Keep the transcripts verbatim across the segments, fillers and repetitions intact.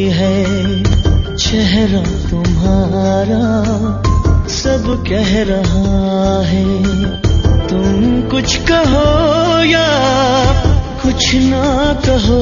है चेहरा तुम्हारा, सब कह रहा है। तुम कुछ कहो या कुछ ना कहो,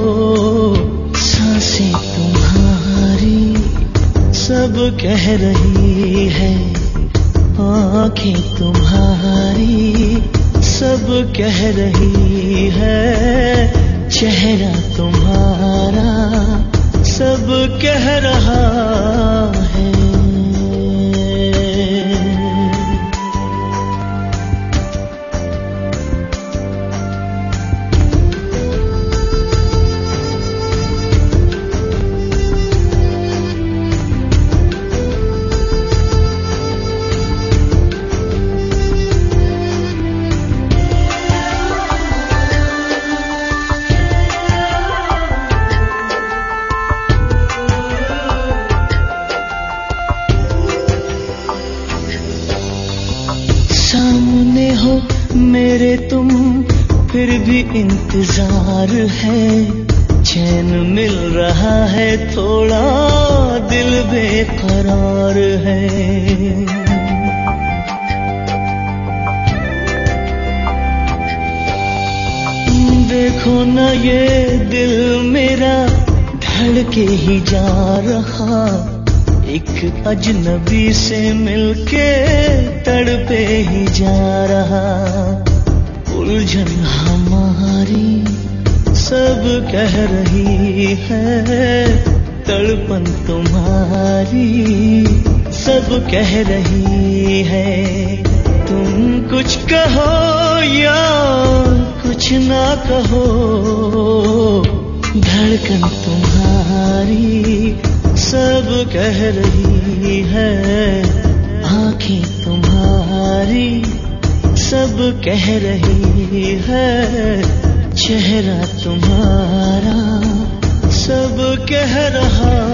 सांसें तुम्हारी सब कह रही है। आँखें तुम्हारी सब कह रही है। चेहरा तुम्हारा सब कह रहा है। सामने हो मेरे तुम, फिर भी इंतजार है। चैन मिल रहा है थोड़ा, दिल बेकरार है। देखो न ये दिल मेरा धड़के ही जा रहा, एक अजनबी से मिलके तड़पे ही जा रहा। उलझन हमारी सब कह रही है, तड़पन तुम्हारी सब कह रही है। तुम कुछ कहो या कुछ ना कहो, धड़कन तुम्हारी सब कह रही है। आँखें तुम्हारी सब कह रही है। चेहरा तुम्हारा सब कह रहा